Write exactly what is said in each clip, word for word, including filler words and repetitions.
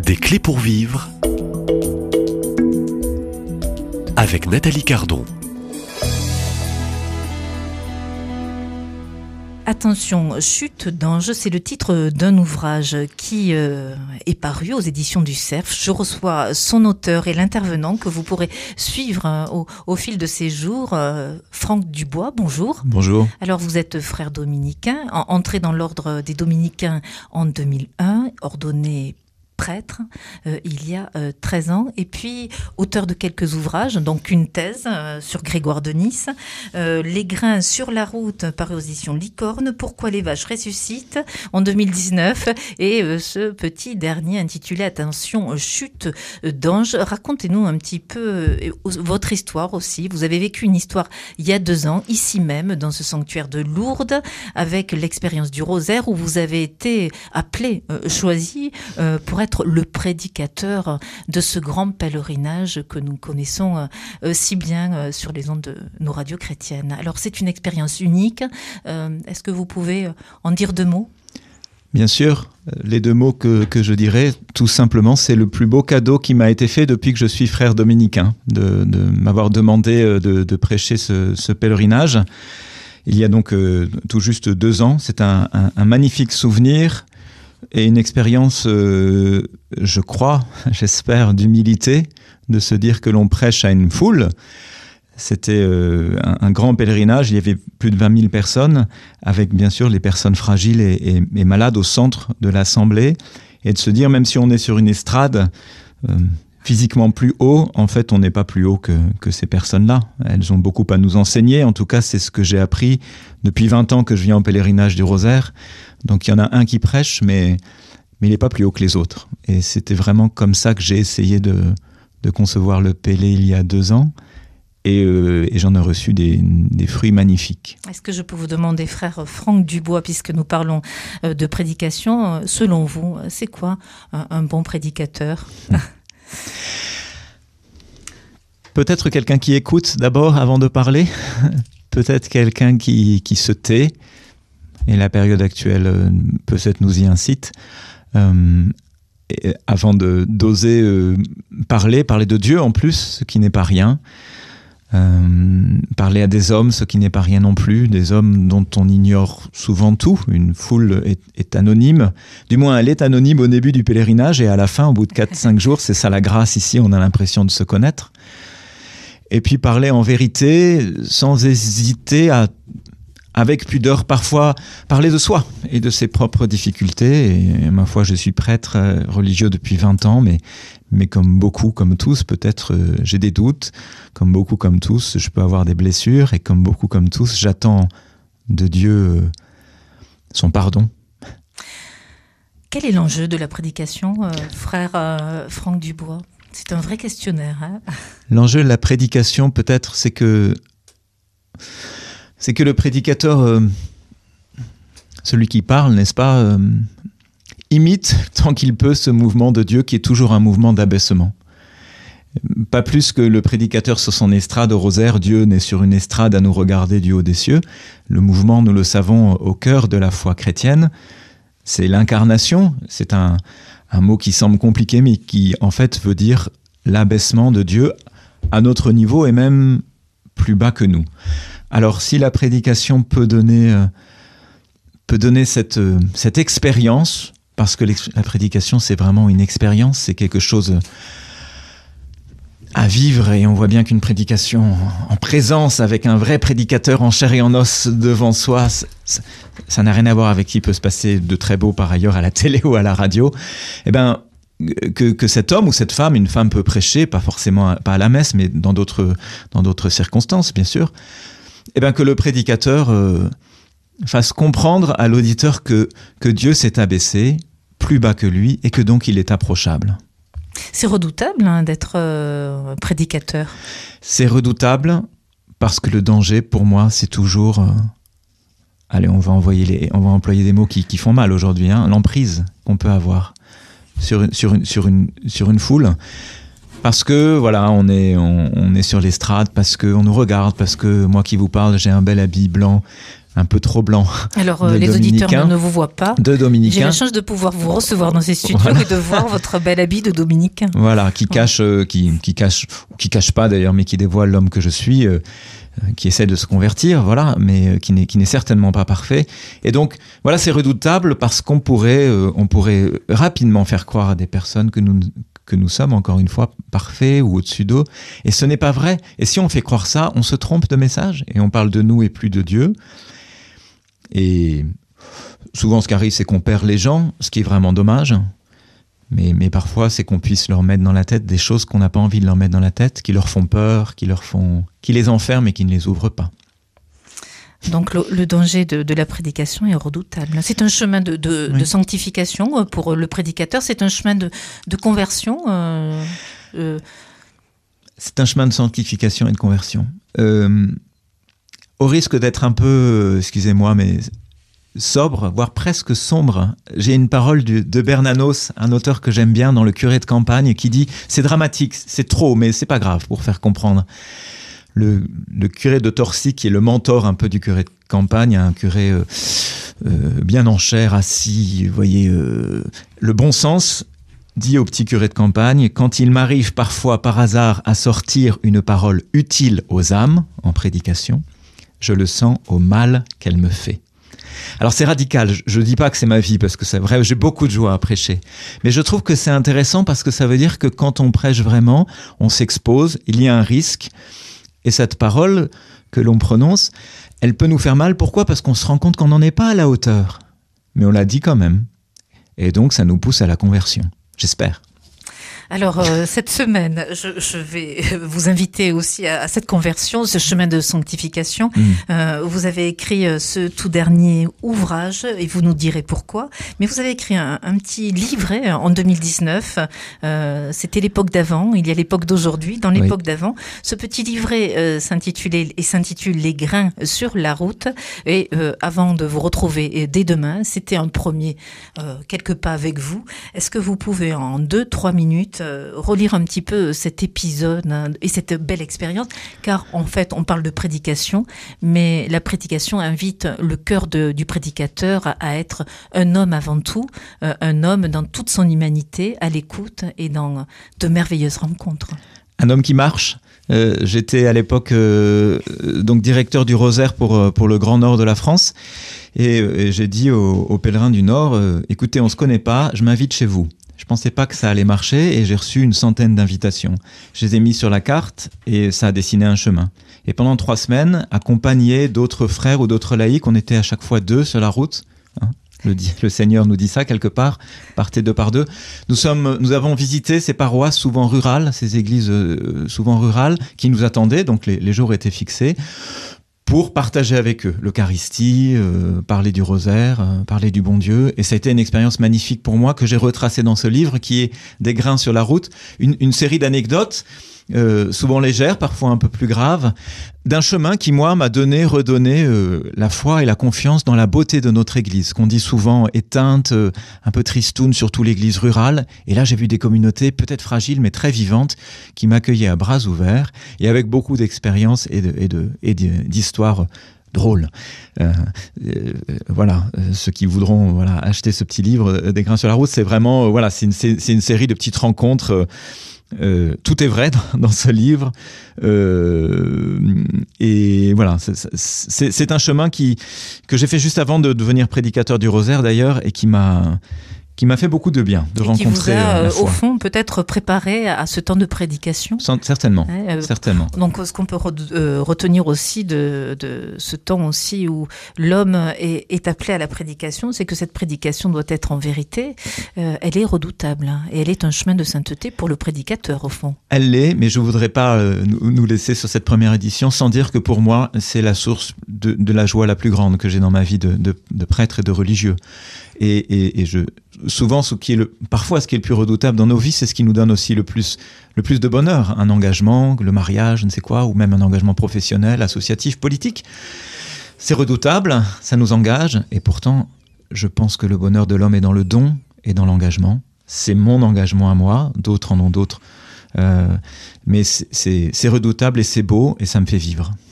Des clés pour vivre avec Nathalie Cardon. Attention, Chute d'ange, c'est le titre d'un ouvrage qui euh, est paru aux éditions du Cerf. Je reçois son auteur et l'intervenant que vous pourrez suivre hein, au, au fil de ces jours. Euh, Franck Dubois, bonjour. Bonjour. Alors vous êtes frère dominicain, en, entré dans l'ordre des dominicains en deux mille un, ordonné prêtre euh, il y a euh, treize ans, et puis auteur de quelques ouvrages, donc une thèse euh, sur Grégoire de Nice, euh, Les grains sur la route, paru aux éditions Licorne, Pourquoi les vaches ressuscitent en deux mille dix-neuf, et euh, ce petit dernier intitulé Attention, Chute d'ange. Racontez-nous un petit peu euh, votre histoire aussi. Vous avez vécu une histoire il y a deux ans, ici même, dans ce sanctuaire de Lourdes, avec l'expérience du rosaire, où vous avez été appelé, euh, choisi euh, pour être le prédicateur de ce grand pèlerinage que nous connaissons euh, si bien euh, sur les ondes de nos radios chrétiennes. Alors c'est une expérience unique. Euh, est-ce que vous pouvez en dire deux mots ? Bien sûr, les deux mots que, que je dirais, tout simplement, c'est le plus beau cadeau qui m'a été fait depuis que je suis frère dominicain, de, de m'avoir demandé de, de prêcher ce, ce pèlerinage. Il y a donc euh, tout juste deux ans, c'est un, un, un magnifique souvenir et une expérience, euh, je crois, j'espère, d'humilité, de se dire que l'on prêche à une foule. C'était euh, un, un grand pèlerinage, il y avait plus de vingt mille personnes, avec bien sûr les personnes fragiles et, et, et malades au centre de l'assemblée, et de se dire, même si on est sur une estrade, euh, physiquement plus haut, en fait on n'est pas plus haut que, que ces personnes-là. Elles ont beaucoup à nous enseigner, en tout cas c'est ce que j'ai appris depuis vingt ans que je viens au pèlerinage du Rosaire. Donc il y en a un qui prêche, mais, mais il n'est pas plus haut que les autres. Et c'était vraiment comme ça que j'ai essayé de, de concevoir le Pélé il y a deux ans. Et, euh, et j'en ai reçu des, des fruits magnifiques. Est-ce que je peux vous demander, frère Franck Dubois, puisque nous parlons de prédication, selon vous, c'est quoi un, un bon prédicateur ? Peut-être quelqu'un qui écoute d'abord avant de parler. Peut-être quelqu'un qui, qui se tait. Et la période actuelle euh, peut-être nous y incite. Euh, et avant de, d'oser euh, parler, parler de Dieu en plus, ce qui n'est pas rien. Euh, parler à des hommes, ce qui n'est pas rien non plus. Des hommes dont on ignore souvent tout. Une foule est, est anonyme. Du moins, elle est anonyme au début du pèlerinage et à la fin, au bout de quatre cinq jours, c'est ça la grâce ici, on a l'impression de se connaître. Et puis parler en vérité, sans hésiter à, avec pudeur parfois, parler de soi et de ses propres difficultés. Et ma foi, je suis prêtre euh, religieux depuis vingt ans, mais, mais comme beaucoup, comme tous, peut-être euh, j'ai des doutes. Comme beaucoup, comme tous, je peux avoir des blessures. Et comme beaucoup, comme tous, j'attends de Dieu euh, son pardon. Quel est l'enjeu de la prédication, euh, frère euh, Franck Dubois ? C'est un vrai questionnaire. Hein ? L'enjeu de la prédication, peut-être, c'est que, c'est que le prédicateur, euh, celui qui parle, n'est-ce pas, euh, imite tant qu'il peut ce mouvement de Dieu qui est toujours un mouvement d'abaissement. Pas plus que le prédicateur sur son estrade au rosaire, Dieu n'est sur une estrade à nous regarder du haut des cieux. Le mouvement, nous le savons, au cœur de la foi chrétienne, c'est l'incarnation. C'est un, un mot qui semble compliqué, mais qui en fait veut dire l'abaissement de Dieu à notre niveau et même plus bas que nous. Alors si la prédication peut donner, euh, peut donner cette, euh, cette expérience, parce que la prédication c'est vraiment une expérience, c'est quelque chose à vivre, et on voit bien qu'une prédication en présence avec un vrai prédicateur en chair et en os devant soi, ça, ça n'a rien à voir avec ce qui peut se passer de très beau par ailleurs à la télé ou à la radio. Eh ben, que, que cet homme ou cette femme, une femme peut prêcher, pas forcément pas à la messe, mais dans d'autres, dans d'autres circonstances, bien sûr. Eh ben, que le prédicateur euh, fasse comprendre à l'auditeur que, que Dieu s'est abaissé plus bas que lui et que donc il est approchable. C'est redoutable hein, d'être euh, prédicateur. C'est redoutable parce que le danger, pour moi, c'est toujours... Euh, allez, on va, envoyer les, on va employer des mots qui, qui font mal aujourd'hui, hein, l'emprise qu'on peut avoir sur, sur, une, sur, une, sur une foule. Parce que, voilà, on est, on, on est sur l'estrade, parce qu'on nous regarde, parce que moi qui vous parle, j'ai un bel habit blanc, un peu trop blanc. Alors, euh, les auditeurs ne, ne vous voient pas. De dominicains. J'ai la chance de pouvoir vous recevoir dans ces studios voilà. et de voir votre bel habit de dominicain. Voilà, qui cache, euh, qui, qui cache, ou qui cache pas d'ailleurs, mais qui dévoile l'homme que je suis, euh, qui essaie de se convertir, voilà, mais qui n'est, qui n'est certainement pas parfait. Et donc, voilà, c'est redoutable parce qu'on pourrait, euh, on pourrait rapidement faire croire à des personnes que nous, que nous sommes, encore une fois, parfaits ou au-dessus d'eux. Et ce n'est pas vrai. Et si on fait croire ça, on se trompe de message et on parle de nous et plus de Dieu. Et souvent, ce qui arrive, c'est qu'on perd les gens, ce qui est vraiment dommage. Mais, mais parfois, c'est qu'on puisse leur mettre dans la tête des choses qu'on n'a pas envie de leur mettre dans la tête, qui leur font peur, qui, leur font, qui les enferment et qui ne les ouvrent pas. Donc le, le danger de, de la prédication est redoutable. C'est un chemin de, de, oui. de sanctification pour le prédicateur, c'est un chemin de, de conversion. Euh, euh... C'est un chemin de sanctification et de conversion. Euh, au risque d'être un peu, euh, excusez-moi, mais sobre, voire presque sombre, j'ai une parole du, de Bernanos, un auteur que j'aime bien dans Le curé de campagne, qui dit « c'est dramatique, c'est trop, mais c'est pas grave pour faire comprendre ». Le, le curé de Torcy, qui est le mentor un peu du curé de campagne, un curé euh, euh, bien en chair, assis, vous voyez, euh, le bon sens, dit au petit curé de campagne, quand il m'arrive parfois par hasard à sortir une parole utile aux âmes, en prédication, je le sens au mal qu'elle me fait. Alors c'est radical, je ne dis pas que c'est ma vie, parce que c'est vrai, j'ai beaucoup de joie à prêcher. Mais je trouve que c'est intéressant parce que ça veut dire que quand on prêche vraiment, on s'expose, il y a un risque. Et cette parole que l'on prononce, elle peut nous faire mal. Pourquoi ? Parce qu'on se rend compte qu'on n'en est pas à la hauteur. Mais on l'a dit quand même. Et donc, ça nous pousse à la conversion. J'espère. Alors, euh, cette semaine, je, je vais vous inviter aussi à, à cette conversion, ce chemin de sanctification. Mmh. Euh, vous avez écrit ce tout dernier ouvrage, et vous nous direz pourquoi. Mais vous avez écrit un, un petit livret en deux mille dix-neuf. Euh, c'était l'époque d'avant, il y a l'époque d'aujourd'hui. Dans l'époque oui. d'avant, ce petit livret euh, s'intitulait et s'intitule « Les grains sur la route ». Et euh, avant de vous retrouver dès demain, c'était un premier euh, quelques pas avec vous. Est-ce que vous pouvez en deux, trois minutes Euh, relire un petit peu cet épisode hein, et cette belle expérience, car en fait on parle de prédication, mais la prédication invite le cœur de, du prédicateur à, à être un homme avant tout, euh, un homme dans toute son humanité, à l'écoute et dans de merveilleuses rencontres. Un homme qui marche. Euh, j'étais à l'époque euh, donc directeur du Rosaire pour, pour le Grand Nord de la France et, et j'ai dit aux, aux pèlerins du Nord, euh, écoutez, on ne se connaît pas, je m'invite chez vous. Je pensais pas que ça allait marcher et j'ai reçu une centaine d'invitations. Je les ai mis sur la carte et ça a dessiné un chemin. Et pendant trois semaines, accompagné d'autres frères ou d'autres laïcs, on était à chaque fois deux sur la route. Hein, le, le Seigneur nous dit ça quelque part, partez deux par deux. Nous, sommes, nous avons visité ces paroisses souvent rurales, ces églises euh, souvent rurales qui nous attendaient, donc les, les jours étaient fixés, pour partager avec eux l'Eucharistie, euh, parler du rosaire, euh, parler du bon Dieu. Et ça a été une expérience magnifique pour moi que j'ai retracée dans ce livre qui est Des grains sur la route, une, une série d'anecdotes, euh, souvent légères, parfois un peu plus graves, d'un chemin qui, moi, m'a donné, redonné euh, la foi et la confiance dans la beauté de notre Église, qu'on dit souvent éteinte, euh, un peu tristoune, surtout l'Église rurale. Et là, j'ai vu des communautés peut-être fragiles, mais très vivantes, qui m'accueillaient à bras ouverts et avec beaucoup d'expérience et, de, et, de, et d'histoires drôles. Euh, euh, voilà, ceux qui voudront voilà, acheter ce petit livre, euh, Des grains sur la route, c'est vraiment, euh, voilà, c'est une, c'est, c'est une série de petites rencontres. Euh, Euh, tout est vrai dans, dans ce livre euh, et voilà c'est, c'est, c'est un chemin qui, que j'ai fait juste avant de devenir prédicateur du Rosaire d'ailleurs et qui m'a, qui m'a fait beaucoup de bien de et rencontrer qui vous a, euh, la foi. Au fond peut-être préparé à ce temps de prédication. Sans, certainement, ouais, euh, certainement. Donc ce qu'on peut re- euh, retenir aussi de, de ce temps aussi où l'homme est, est appelé à la prédication, c'est que cette prédication doit être en vérité, euh, elle est redoutable hein, et elle est un chemin de sainteté pour le prédicateur au fond. Elle l'est, mais je ne voudrais pas euh, nous, nous laisser sur cette première édition sans dire que pour moi c'est la source de, de la joie la plus grande que j'ai dans ma vie de, de, de prêtre et de religieux. Et, et, et je, souvent, ce qui est le, parfois ce qui est le plus redoutable dans nos vies, c'est ce qui nous donne aussi le plus, le plus de bonheur. Un engagement, le mariage, je ne sais quoi, ou même un engagement professionnel, associatif, politique. C'est redoutable, ça nous engage. Et pourtant, je pense que le bonheur de l'homme est dans le don et dans l'engagement. C'est mon engagement à moi, d'autres en ont d'autres. Euh, mais c'est, c'est, c'est redoutable et c'est beau et ça me fait vivre.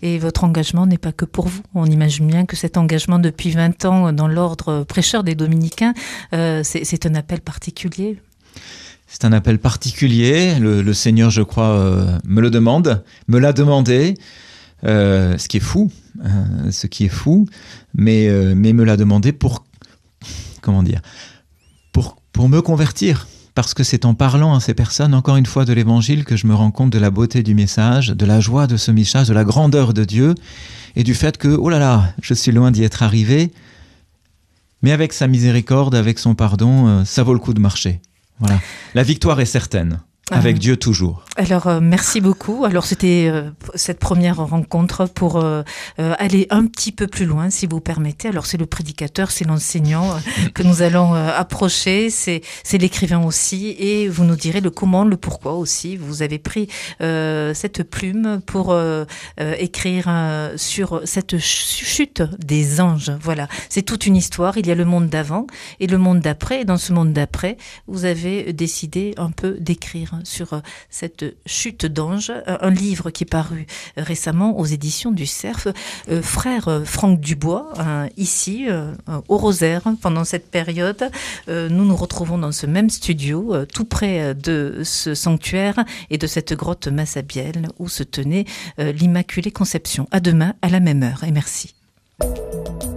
Et votre engagement n'est pas que pour vous. On imagine bien que cet engagement depuis vingt ans dans l'ordre prêcheur des Dominicains, euh, c'est, c'est un appel particulier. C'est un appel particulier. Le, le Seigneur, je crois, euh, me le demande, me l'a demandé, euh, ce qui est fou, euh, ce qui est fou, mais, euh, mais me l'a demandé pour, comment dire, pour, pour me convertir. Parce que c'est en parlant à ces personnes, encore une fois, de l'Évangile, que je me rends compte de la beauté du message, de la joie de ce message, de la grandeur de Dieu, et du fait que, oh là là, je suis loin d'y être arrivé, mais avec sa miséricorde, avec son pardon, euh, ça vaut le coup de marcher. Voilà. La victoire est certaine. Avec Dieu toujours. Alors, euh, merci beaucoup. Alors, c'était euh, cette première rencontre pour euh, euh, aller un petit peu plus loin, si vous permettez. Alors, c'est le prédicateur, c'est l'enseignant euh, que nous allons euh, approcher, c'est, c'est l'écrivain aussi, et vous nous direz le comment, le pourquoi aussi. Vous avez pris euh, cette plume pour euh, euh, écrire euh, sur cette chute des anges. Voilà, c'est toute une histoire. Il y a le monde d'avant et le monde d'après. Et dans ce monde d'après, vous avez décidé un peu d'écrire sur cette chute d'ange, un livre qui est paru récemment aux éditions du Cerf. Euh, frère Franck Dubois, hein, ici, euh, au Rosaire, pendant cette période, euh, nous nous retrouvons dans ce même studio, euh, tout près de ce sanctuaire et de cette grotte Massabielle où se tenait euh, l'Immaculée Conception. À demain, à la même heure, et merci.